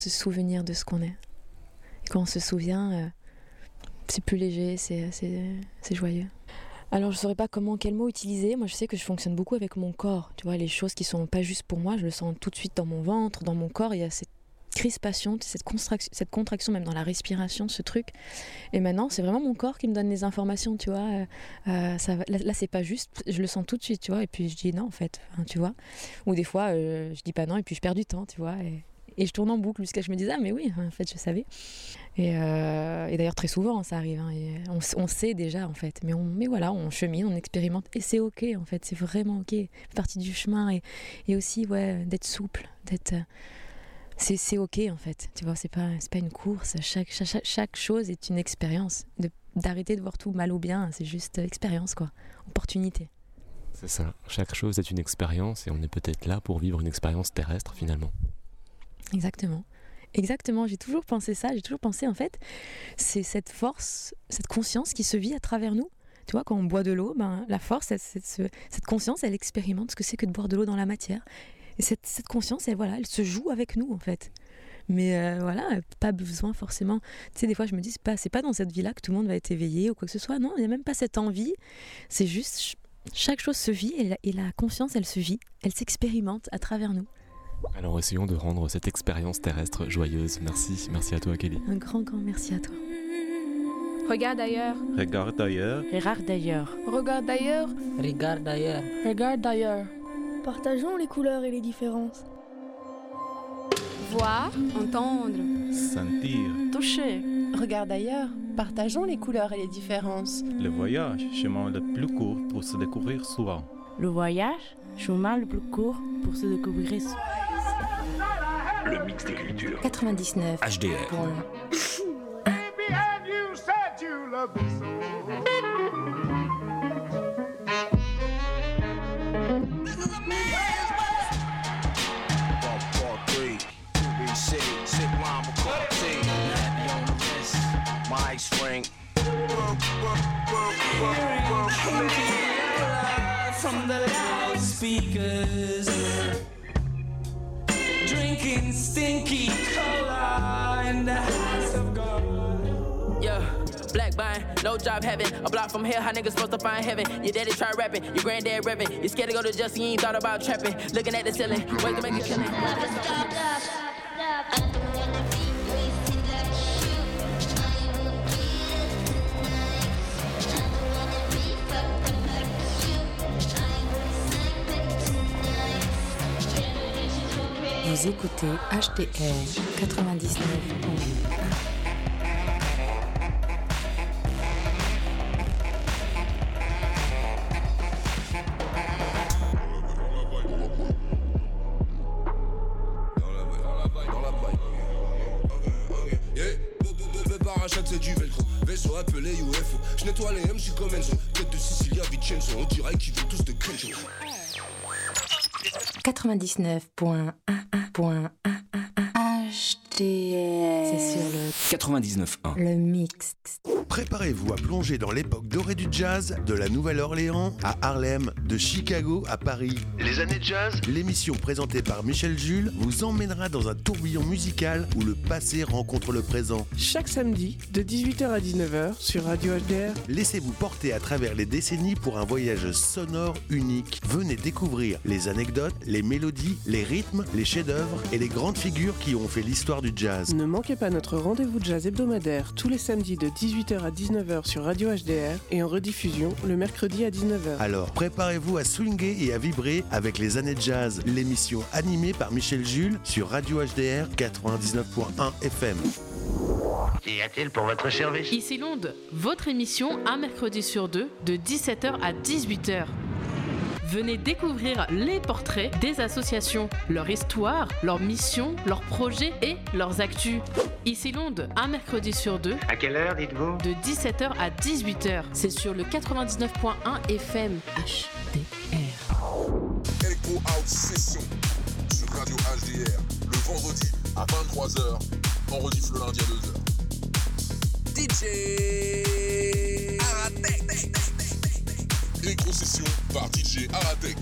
Se souvenir de ce qu'on est. Et quand on se souvient, c'est plus léger, c'est joyeux. Alors je saurais pas quel mot utiliser. Moi je sais que je fonctionne beaucoup avec mon corps. Tu vois, les choses qui sont pas juste pour moi, je le sens tout de suite dans mon ventre, dans mon corps. Il y a cette crispation, cette contraction même dans la respiration, ce truc. Et maintenant c'est vraiment mon corps qui me donne les informations, tu vois. Là c'est pas juste, je le sens tout de suite, tu vois. Et puis je dis non en fait, tu vois. Ou des fois je dis pas non et puis je perds du temps, tu vois. Et je tourne en boucle jusqu'à ce que je me dise ah mais oui en fait je savais. Et d'ailleurs très souvent ça arrive, hein, et on sait déjà en fait, mais voilà, on chemine, on expérimente et c'est ok en fait, c'est vraiment ok, c'est partie du chemin et aussi ouais d'être souple, c'est ok en fait, tu vois, c'est pas une course, chaque chose est une expérience, d'arrêter de voir tout mal ou bien, c'est juste expérience quoi, opportunité. C'est ça, chaque chose est une expérience et on est peut-être là pour vivre une expérience terrestre finalement. Exactement, j'ai toujours pensé ça, j'ai toujours pensé en fait, c'est cette force, cette conscience qui se vit à travers nous. Tu vois, quand on boit de l'eau, la force, cette conscience, elle expérimente ce que c'est que de boire de l'eau dans la matière. Et cette conscience, elle se joue avec nous en fait. Mais voilà, pas besoin forcément. Tu sais, des fois je me dis, c'est pas dans cette vie-là que tout le monde va être éveillé ou quoi que ce soit. Non, il n'y a même pas cette envie. C'est juste, chaque chose se vit et la conscience, elle se vit, elle s'expérimente à travers nous. Alors essayons de rendre cette expérience terrestre joyeuse. Merci à toi Kelly. Un grand merci à toi. Regarde ailleurs. Regarde ailleurs. Regarde ailleurs. Regarde ailleurs. Regarde ailleurs. Regarde ailleurs. Partageons les couleurs et les différences. Voir, entendre, Sentir. Toucher. Regarde ailleurs. Partageons les couleurs et les différences. Le voyage, chemin le plus court pour se découvrir soi. Le voyage, chemin le plus court pour se découvrir soi. Le mix des cultures. 99. HDR. From the loudspeakers, drinking stinky cola in the house of God. Yeah, black buying, no job having. A block from here, how niggas supposed to find heaven? Your daddy try rapping, your granddad rapping. You scared to go to justice, you ain't thought about trapping. Looking at the ceiling, ways to make a killing. Vous écoutez HDR 99. Parachute c'est du velcro, vaisseau appelé UFO. Je nettoie les M, je suis comme Enzo. Tête de Sicilia, Vincenzo, on dirait qu'ils veulent tous de Crunch. 99.11.1 HDR. C'est sur le 99.1. Le mix. Préparez-vous à plonger dans l'époque dorée du jazz, de la Nouvelle-Orléans à Harlem, de Chicago à Paris. Les années jazz, l'émission présentée par Michel Jules vous emmènera dans un tourbillon musical où le passé rencontre le présent. Chaque samedi, de 18h à 19h sur Radio HDR. Laissez-vous porter à travers les décennies pour un voyage sonore unique. Venez découvrir les anecdotes, les mélodies, les rythmes, les chefs-d'œuvre et les grandes figures qui ont fait l'histoire du jazz. Ne manquez pas notre rendez-vous jazz hebdomadaire tous les samedis de 18h à 19h sur Radio HDR et en rediffusion le mercredi à 19h. Alors préparez-vous à swinguer et à vibrer avec les années jazz, l'émission animée par Michel Jules sur Radio HDR 99.1 FM. Qu'y a-t-il pour votre service ? Ici Londres, votre émission un mercredi sur deux de 17h à 18h. Venez découvrir les portraits des associations, leur histoire, leurs missions, leurs projets et leurs actus. Ici Londres, un mercredi sur deux. À quelle heure, dites-vous ? De 17h à 18h. C'est sur le 99.1 FM HDR. Echo Out Session sur Radio HDR. Le vendredi à 23h. On rediff le lundi à 2h. DJ Aratek. Éco-session par DJ Aratek.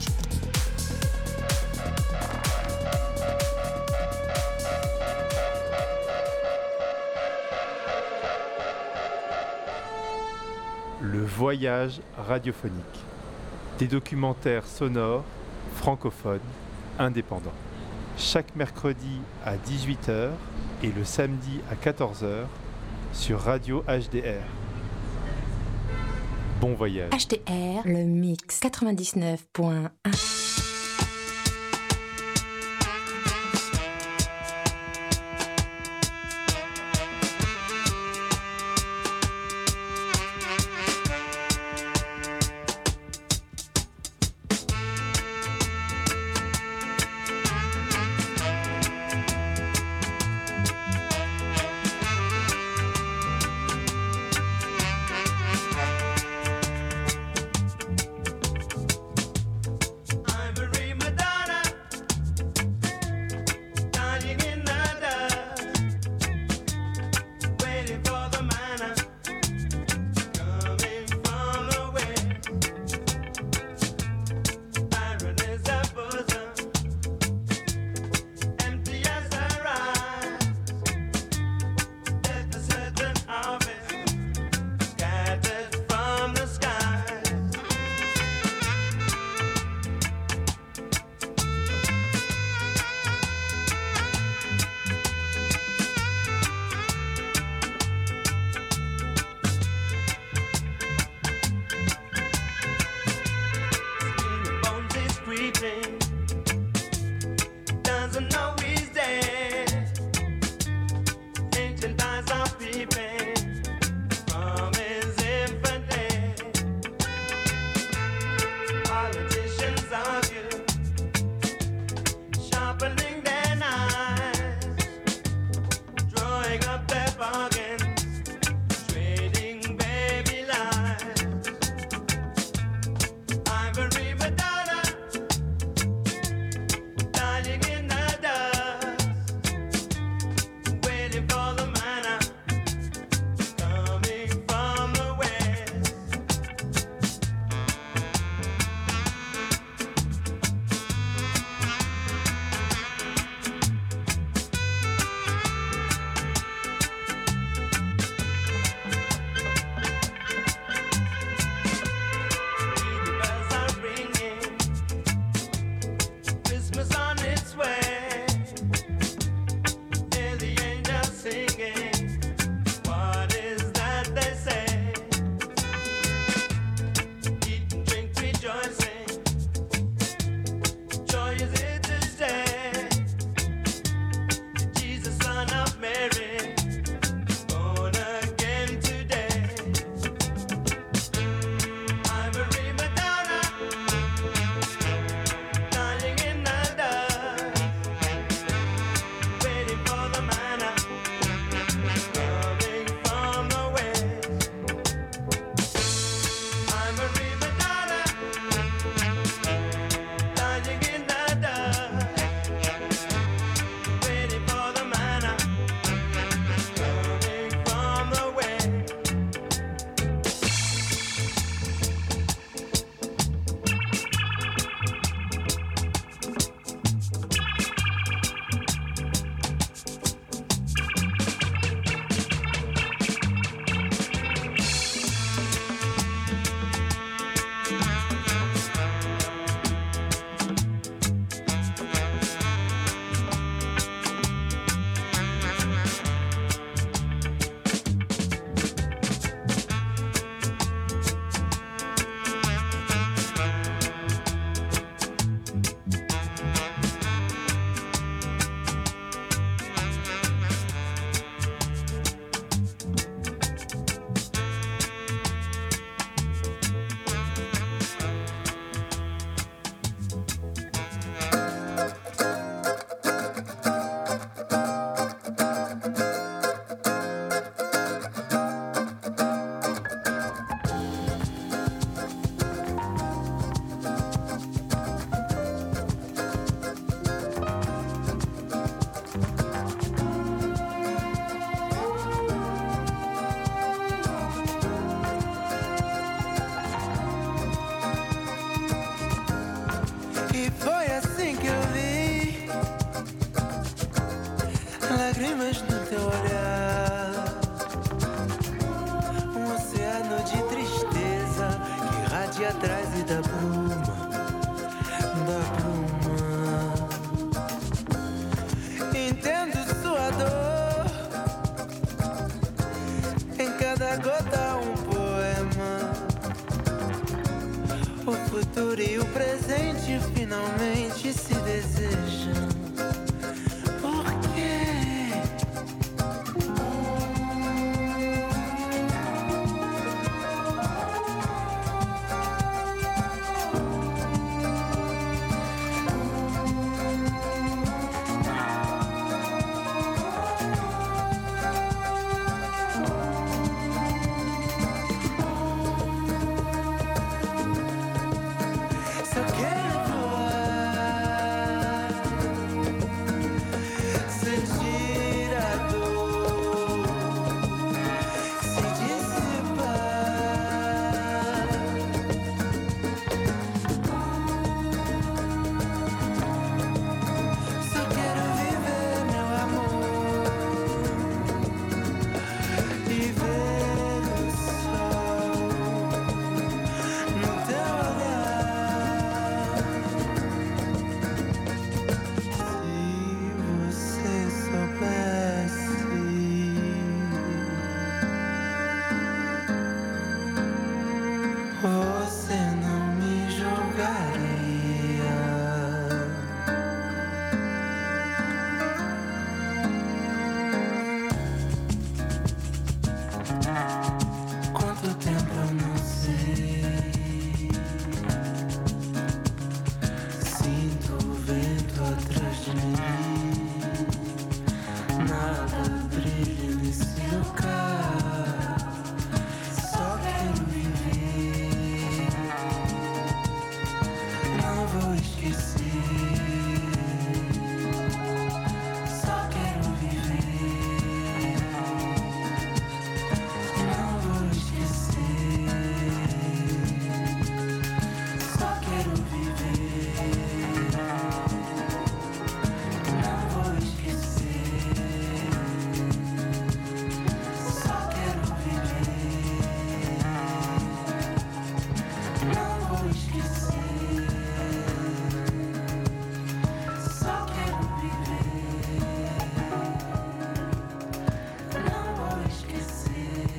Le voyage radiophonique. Des documentaires sonores, francophones, indépendants. Chaque mercredi à 18h et le samedi à 14h sur Radio HDR. Bon voyage. HDR, le mix 99.1. futuro e o presente finalmente se desejam. Por quê? Só quero voar, sentir a dor se dissipar. Só quero viver, meu amor, e ver o sol no teu olhar. Se você soubesse, você não me julgaria. Quanto tempo eu não sei. Sinto o vento atrás de mim. Nada brilha nesse lugar. Só quero viver. Não vou esquecer. Só quero viver. Não vou esquecer. Só quero viver. Não vou esquecer. Só quero viver. Não vou esquecer. Só quero viver. Não vou esquecer.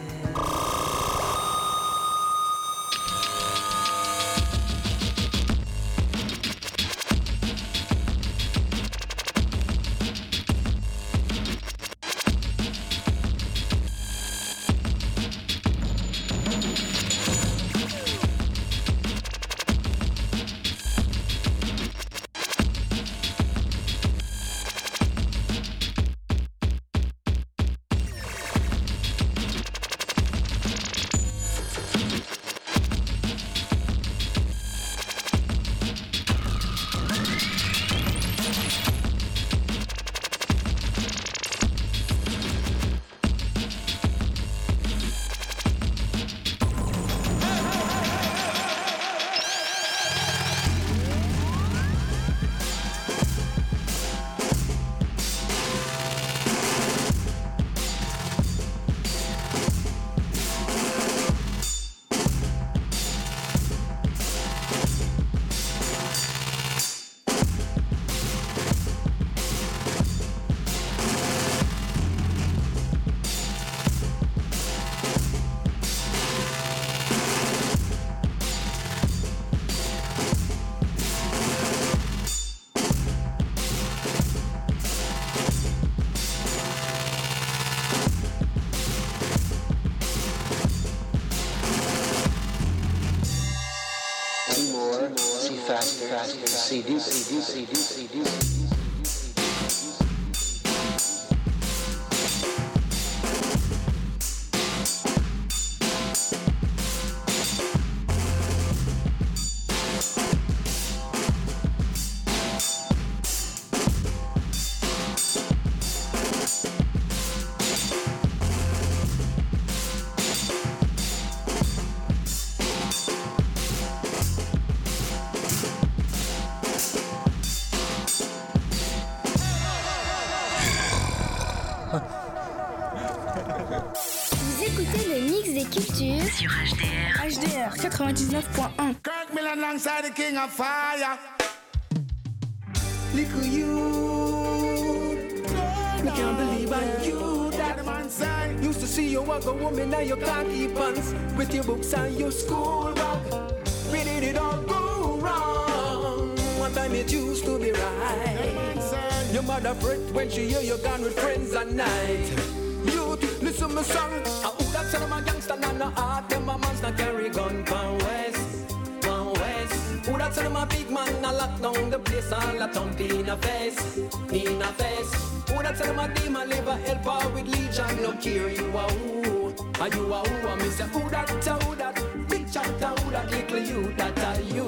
See more, see faster, see deeper. Vous écoutez le mix des cultures sur HDR. HDR 99.1. Kirk Millen alongside the King of Fire. Little you, me can't believe I you that man say. Used to see you walk a woman and your khaki pants with your books and your school bag. Where did it all go? mother fret when she hear you gone with friends at night. Youth, listen my song. Who that son of a gangster and no heart? Them a monster carry gun from west, from west. Who that son of a big man a lock down the place all a thump in a face, in a face. Who that son of a demon live a helper with legion? No care you a who, are you a who? I miss a who that, big chatter who that little you that are you.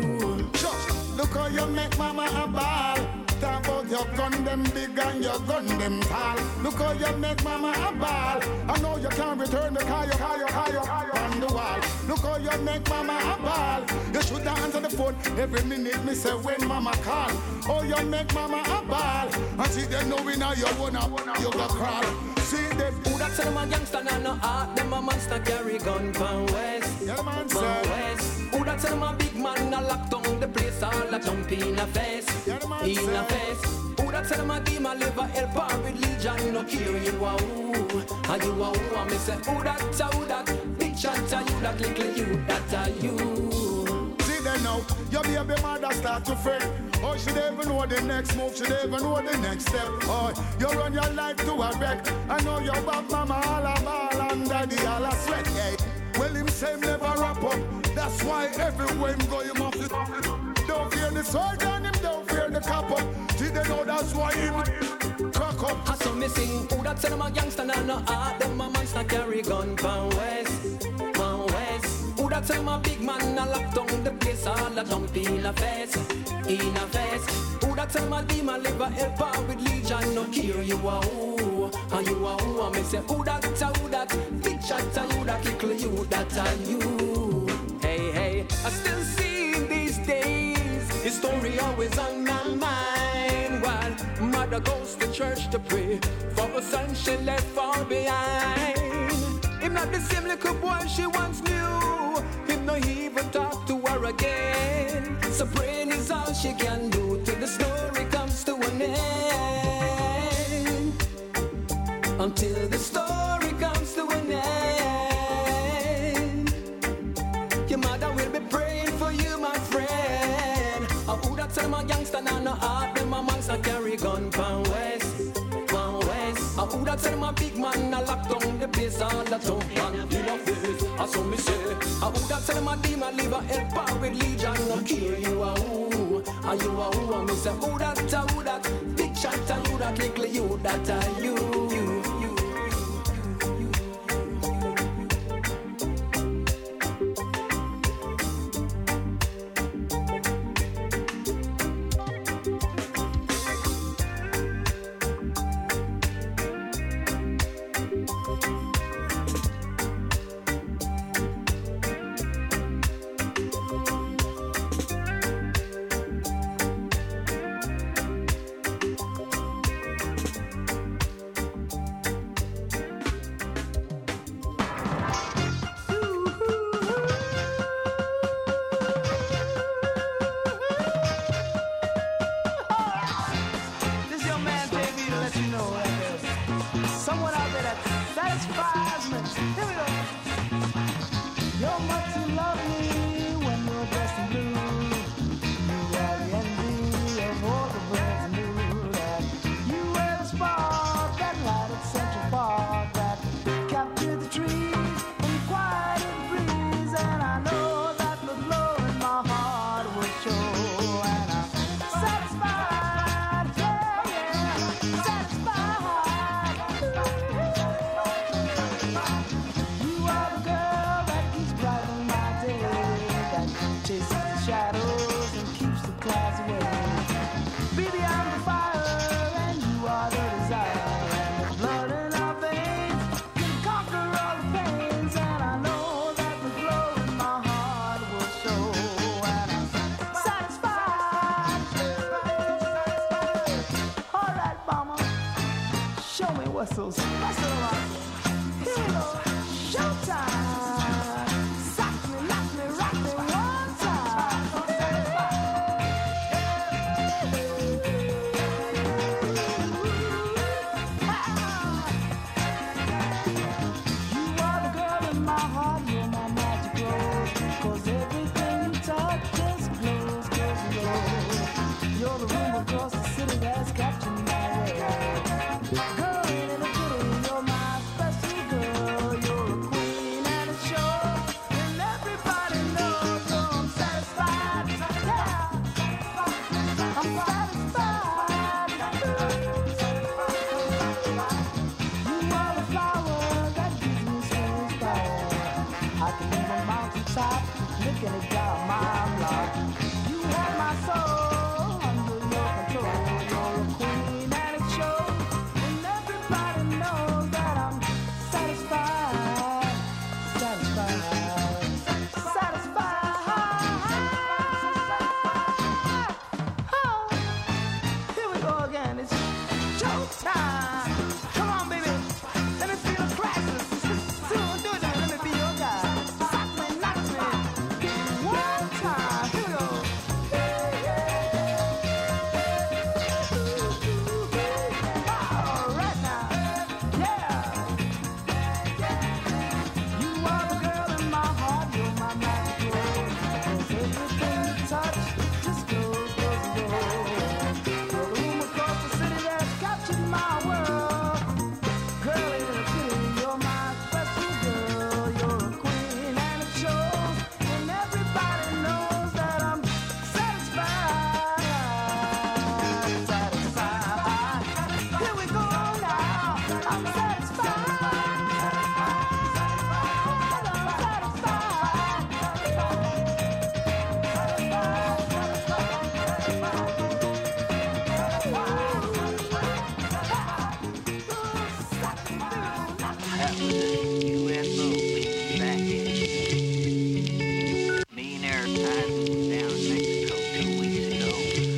Look how you make mama a ball. Talk about your gun them big and your gun them tall. Look how you make mama a ball. I know you can't return the car on the wall. Look how you make mama a ball. You should answer the phone every minute. Me say when mama call. Oh, you make mama a ball. And see them knowing how you wanna you go crawl. See them. Who that son of a gangster and no heart? Them a monster carry gun from west, yeah, man, from west. Who that son of a big man a lock down the place all a jump in a face, yeah, in a face. Who that son of a demon live a helper with legion? No care you a who, and you a who? And me say who that, big chatter you that little you that are you. See them now, your baby mother start to fret. Oh, she don't even know the next move, she don't even know the next step. Oh, you run your life to a wreck. I know your back mama all a ball and daddy all a sweat. Yeah. Well, him say him never wrap up. That's why everywhere him go, you must don't fear the soldier and him don't fear the cop up. See they know that's why him crack up. I saw me sing, who that son of a gangster and no heart? Them a monster carry gun from west, from west. Who that son of a big man a lock down the place all a jump in a face, in a face. Who that son of a demon live a helper with legion? No care you a who, and you a who? And me say who that, big chatter you that little you that are you. Hey, hey, I still see these days his story always on my mind. While mother goes to church to pray for a son she left far behind. Him not the same little boy she once knew. Him no even talk to her again. So praying is all she can do till the story comes to an end. Until the story comes to an end. Your mother will be praying for you, my friend. Who that son of a gangster and no heart? Them a monster carry gun from west, from west. Who that son of a big man a lock down the place all the tough man in a face. I saw me say. Who that son of a demon live a helper with legion? No care you a who, and you a who? And me say who that, big chatter you that little you that are you. what's so special about it? Here we go, showtime. Sock me, lock me, rock me one time. You are the girl in my heart, you're my magic rose. 'Cause everything you touch just glows, glows, glows. You're the room across the city that's captured my That was a UFO back in. Millionaire Tyson was down in Mexico 2 weeks ago.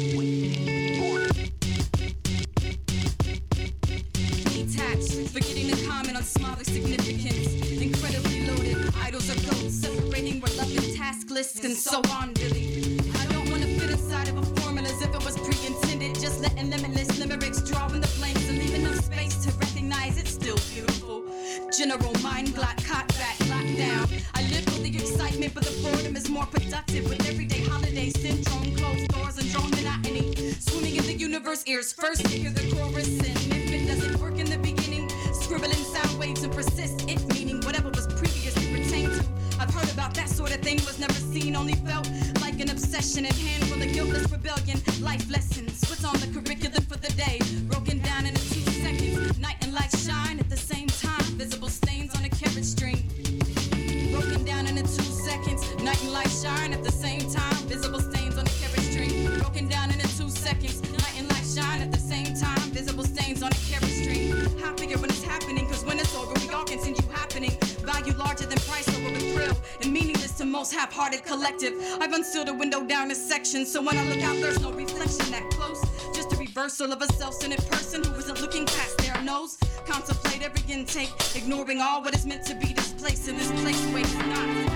Detached, forgetting to comment on smaller significance. Incredibly loaded, idols are goats, separating reluctant task lists and so on, really. I don't want to fit inside of a formula as if it was pre-intended, just letting limitless limericks draw in the blanks and leaving enough space to recognize it's still beautiful. General mind glot, caught back, locked down. I live for the excitement, but the boredom is more productive with everyday holiday syndrome, closed doors and drone monotony. Swimming in the universe, ears first to hear the chorus, and if it doesn't work in the beginning, scribbling sound waves and persist, it meaning whatever was previously pertained to. I've heard about that sort of thing, was never seen, only felt like an obsession at hand for the guiltless rebellion. Life lessons, what's on the curriculum for the day? Broken down into 2 seconds, night and light shine at the same time. Visible stains on a carrot string. Broken down into 2 seconds, night and light shine at the same time. Visible stains on a carrot string. Broken down into 2 seconds, night and light shine at the same time. Visible stains on a carrot string. Happier when it's happening, cause when it's over, we all continue happening. Value larger than price over the thrill, and meaningless to most half-hearted collective. I've unsealed a window down a section, so when I look out, there's no reflection that close. Just a reversal of a self-centered person who isn't looking past their nose. Contemplate every intake, ignoring all what is meant to be displaced in this place where it's not.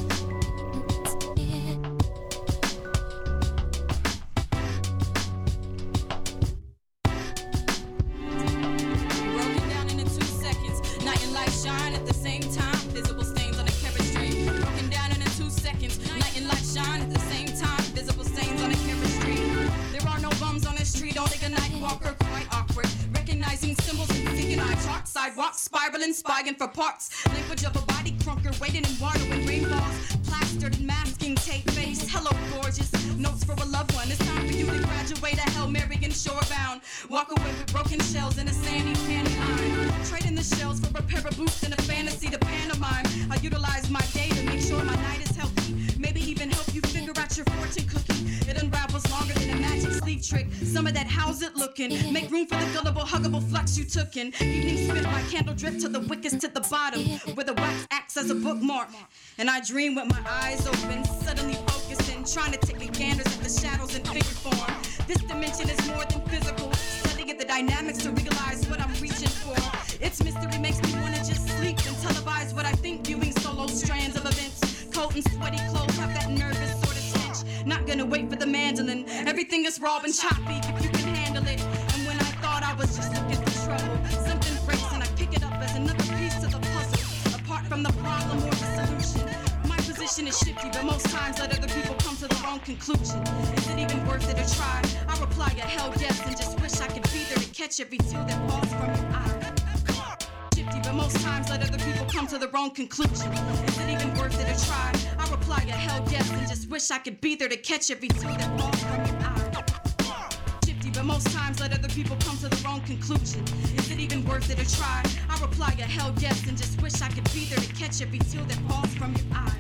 Sidewalks, spiraling, spying for parts. Language of a body crunker, waiting in water when rainfalls. Plastered and masking tape face. Hello, gorgeous. Notes for a loved one. It's time for you to graduate a Hail Mary and shorebound. Walk away with broken shells in a sandy candy line. Trading the shells for a pair of boots and a fantasy to pantomime. I utilize my day to make sure my night is healthy. Maybe even help you figure out your fortune cookie. It unravels longer than a magic sleeve trick. Some of that, how's it looking? Make room for the gullible, huggable flux you took in. Evening spent by candle drip to the wickedest to the bottom, where the wax acts as a bookmark. And I dream with my eyes open, suddenly focusing, trying to take a gander at the shadows in figure form. This dimension is more than physical, studying the dynamics to realize what I'm reaching for. Its mystery makes me want to just sleep and televise what I think, viewing solo strands of events. Cold and sweaty clothes have that nervous sort of stench. Not gonna wait for the mandolin. Everything is raw and choppy if you can handle it. And when I thought I was just looking for trouble, something breaks and I pick it up as another piece of the puzzle. Apart from the problem or the solution, my position is shifty, but most times let other people come to the wrong conclusion. Is it even worth it to try? I reply a hell yes and just wish I could be there to catch every tear that falls from your eye. But most times let other people come to the wrong conclusion. Is it even worth it to try? I reply a hell yes and just wish I could be there to catch every tear that falls from your eye. Shifty, but most times let other people come to the wrong conclusion. Is it even worth it to try? I reply a hell yes and just wish I could be there to catch every tear that falls from your eye.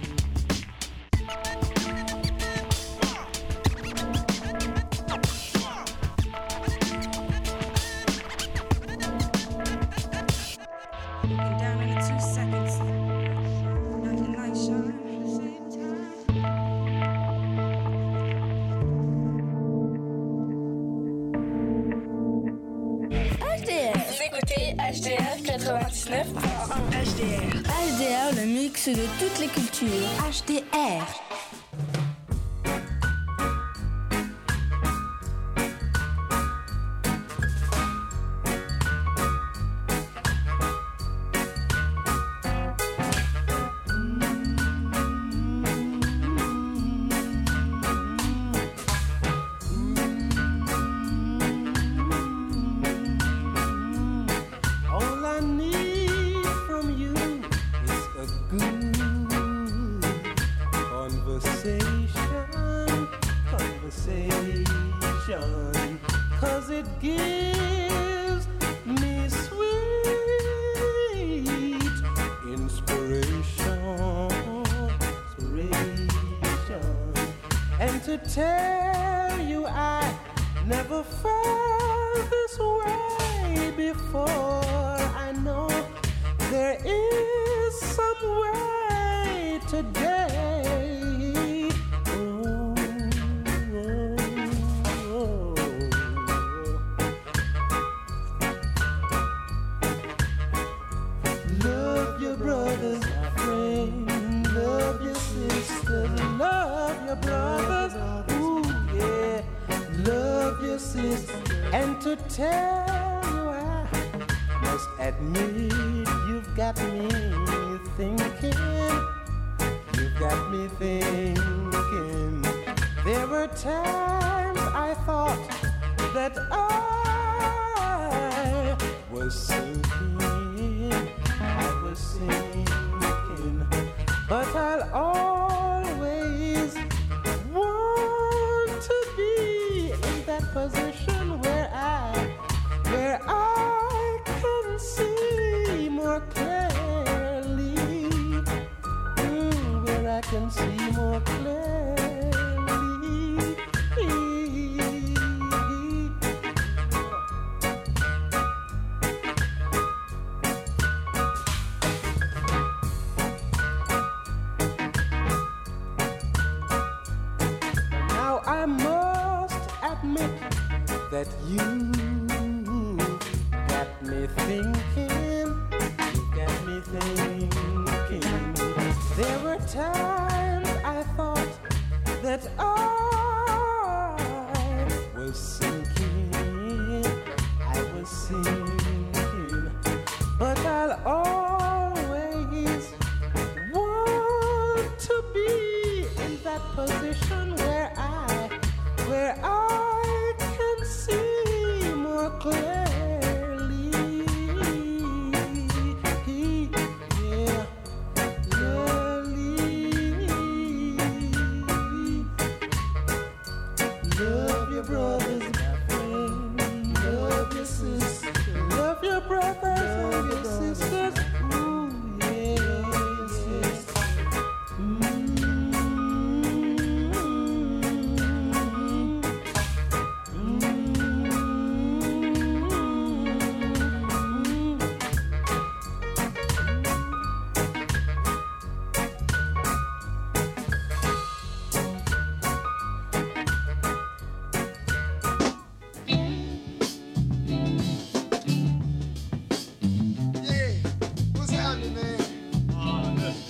HDR 99.1 HDR. HDR, le mix de toutes les cultures. HDR. there is some way today. Oh, oh, oh. Love your brothers, friend. Love your sisters. Love your brothers. Ooh, yeah. Love your sisters. And to tell you I must admit you've got me thinking. You've got me thinking. There were times I thought that I was sinking. I was sinking. But I'll always want to be in that position where I can see more clearly, where I can see more clearly. Now I must admit that you got me thinking, you got me thinking. There were times I thought that I was sinking, but I'll